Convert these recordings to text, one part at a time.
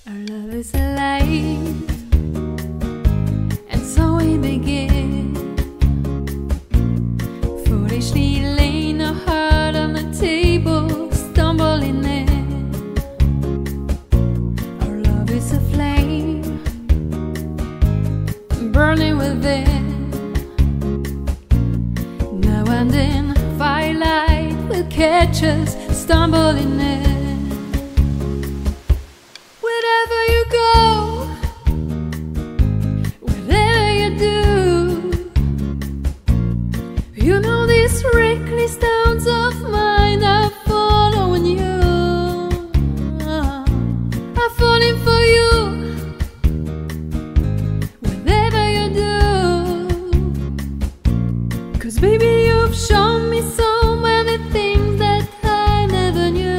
Our love is alive, and so we begin. Foolishly laying our heart on the table, stumbling in. Our love is a flame, burning within. Now and then, firelight will catch us, stumbling in. Wherever you go, whatever you do, you know these reckless downs of mine are following you. I'm falling for you, whatever you do. 'Cause baby, you've shown me so many things that I never knew.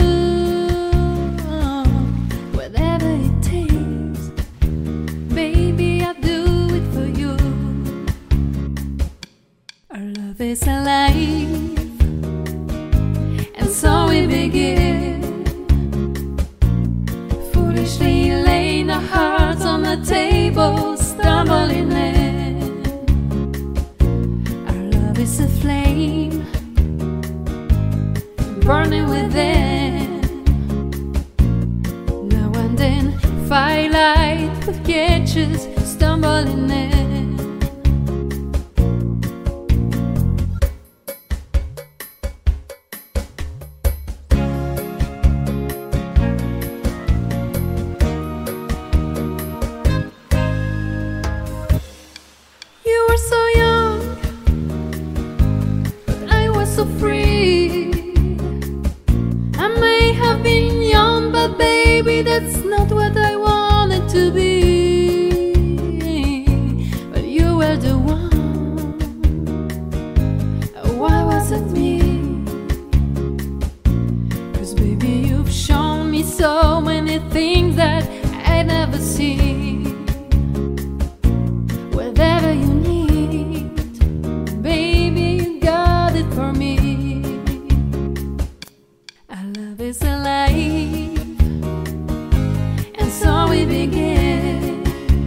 Whatever it takes, baby, I'll do it for you. Our love is alive, and so we begin. Foolishly laying our hearts on the table, stumbling in. Our love is a flame, burning within. Now and then, firelight will catch us, stumbling in. You were so young, but I was so free. I may have been young, but baby, that's not what I wanted to be. But you were the one. Why was it me? 'Cause baby, you've shown me so many things that I never see. Whatever you need, baby, you got it for me. Our love is alive, and so we begin.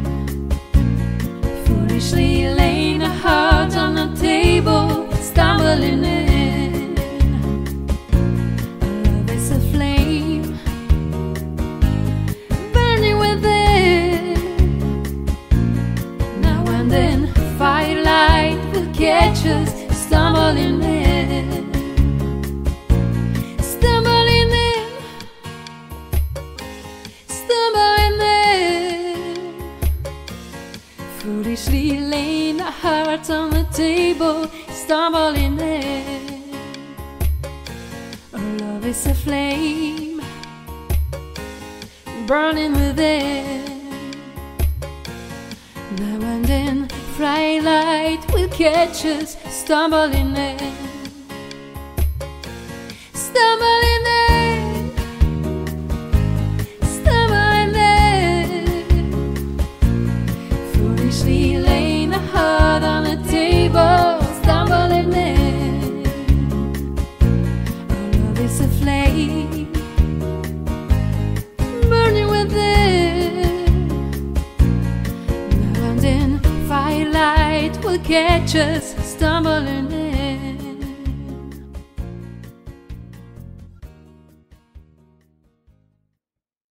Foolishly laying our hearts on the table, stumbling in. Our love is a flame, burning within. Now and then, firelight will catch us, stumbling in. Stumbling in, stumbling in. Foolishly laying our hearts on the table, stumbling in. Our love is a flame, burning within. Now and then, firelight will catch us, stumbling in. Stumbling in, stumbling in. Foolishly laying a heart on the table, stumbling in. Our love is a flame, burning within. Now and then, firelight will catch us, stumbling in.